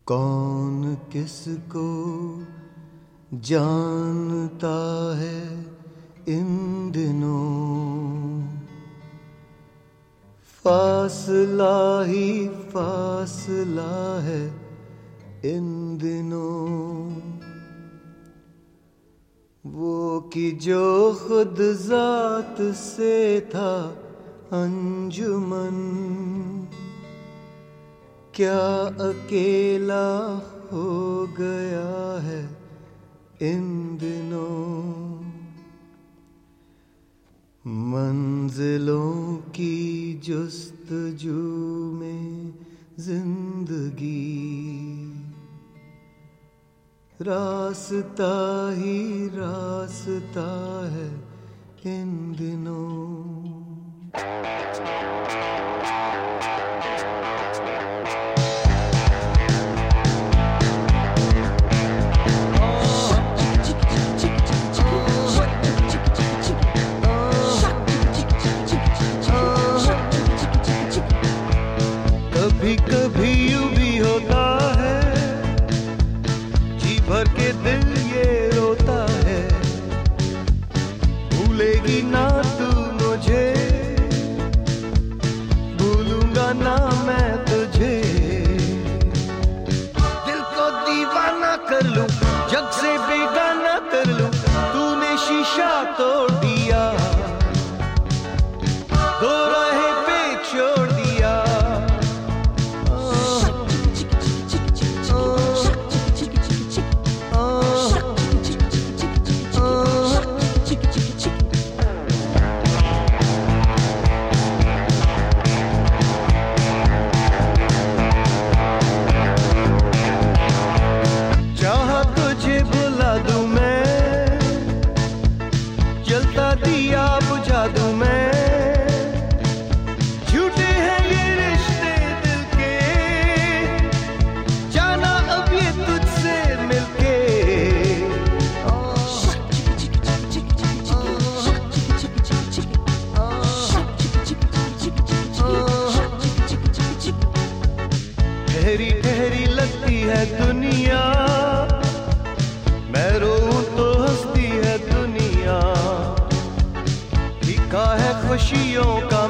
कौन किसको जानता है इन दिनों, फासला ही फासला है इन दिनों। वो कि जो खुद जात से था अंजुमन, क्या अकेला हो गया है इन दिनों। मंजिलों की जुस्तजू में जिंदगी, रास्ता ही रास्ता है इन दिनों। कभी कभी यूं भी होता है, जी भर के दिल ये रोता है। भूलेगी ना तू मुझे, भूलूंगा ना मैं तुझे। दिल को दीवाना कर लूं, जग से बेगाना कर लूं, तूने शीशा तोड़ दिया, दो राहें पे छोड़ दिया। दिया बुझा दूं मैं, झूठे हैं ये रिश्ते दिल के, जाना अब ये तुझसे मिलके। ठहरी ठहरी लगती है दुनिया, मैं रोऊं तो हंसती है दुनिया। है खुशियों का